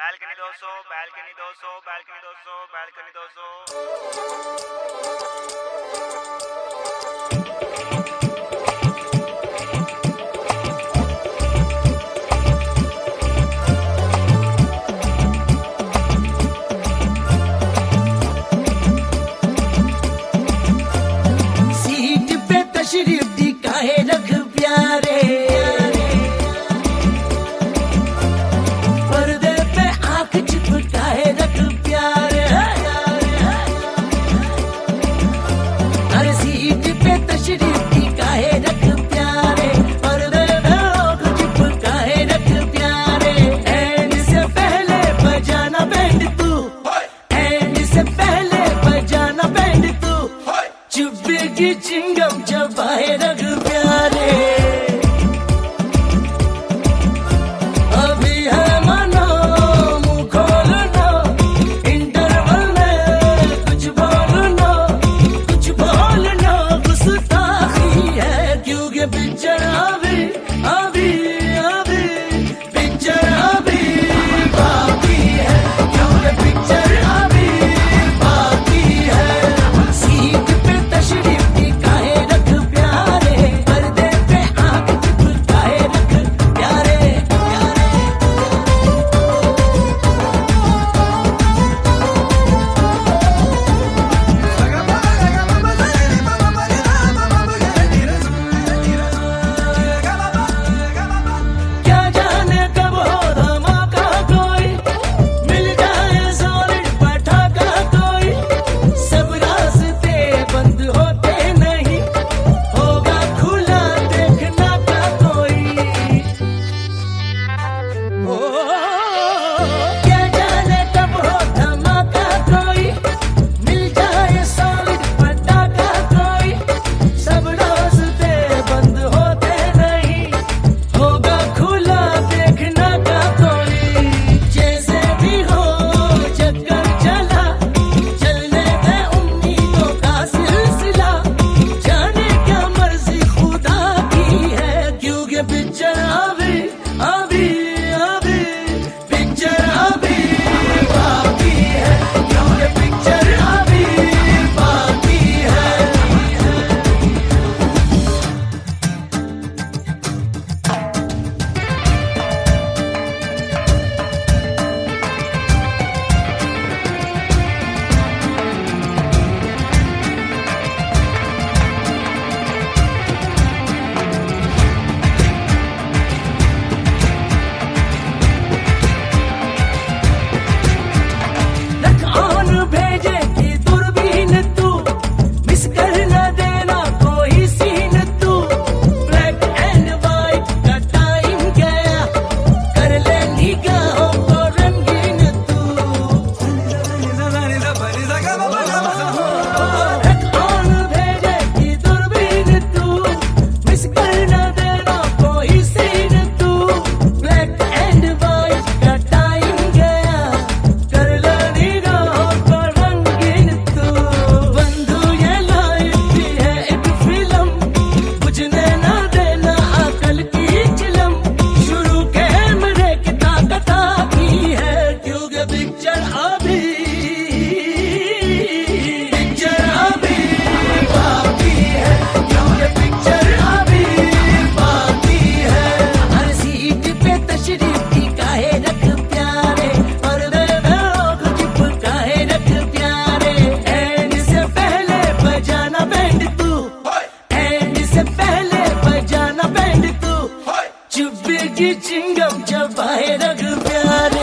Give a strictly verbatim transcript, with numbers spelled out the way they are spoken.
Balcony दो सौ balcony दो सौ बालकनी दो सौ बालकनी दो सौ सीट पे तशरीफ दिखाए रख प्यारे, पर्दे पे आंख चिपकाए रख प्यारे। अरे सीट पे तशरीफ दिखाए रख प्यारे, पर्दे पे आंख चिपकाए रख प्यारे। एंड से पहले बजाना बैंड तू, एंड से पहले बजाना बैंड तू, चुप्पी चिंगम चबाए रख प्यारे। अभी है मनो मुंह खोलना, इंटरवल में कुछ बोलना, कुछ बोलना गुस्ताखी है, क्योंकि पिक्चर अभी अभी अभी पिक्चर अभी बाकी है, क्योंकि पिक्चर अभी बाकी है। सीट पे तशरीफ दिखाए रख प्यारे, पर्दे पे आंख चिपकाए रख प्यारे, प्यारे। क्या जाने कब हो धमाका कोई, मिल जाए सॉलिड पटाखा कोई, सब रास्ते बंद होते नहीं, होगा खुला देखना का कोई। ओ, क्या जाने कब हो धमाका कोई, मिल जाए सॉलिड पटाखा कोई, सब रास्ते बंद होते नहीं, होगा खुला देखना का कोई। जैसे भी हो चक्कर चला, चलने दे उम्मीदों का सिलसिला, जाने क्या मर्जी खुदा की है, क्योंकि पिक्चर अभी अभी अभी पिक्चर अभी बाकी है, क्योंकि पिक्चर अभी बाकी है। रख ऑन भेजे की दूरबीन तू, मिस कर न देना कोई सीन तू, ब्लैक एंड वाइट का टाइम गया, कर ले निगाहों को रंगीन तू। रख ऑन भेजे की दूरबीन तू, मिस कर न देना कोई सीन तू, ब्लैक एंड वाइट का टाइम गया, कर ले निगाहों को रंगीन तू। बंधु ये लाइफ भी है एक फिल्म, बुझने ना देना अकल की चिलम, शुरू कैमरे की ताकत की है, क्योंकि पिक्चर अभी पिक्चर अभी बाकी है, क्योंकि पिक्चर अभी बाकी है। हर सीट पे तशरीफ दिखाए रख प्यारे, पर्दे पे आंख चिपकाए रख प्यारे। एंड से पहले बजाना बैंड तू, एंड से पहले बजाना बैंड तू, चुप्पी की चिंगम चबाए रख प्यारे।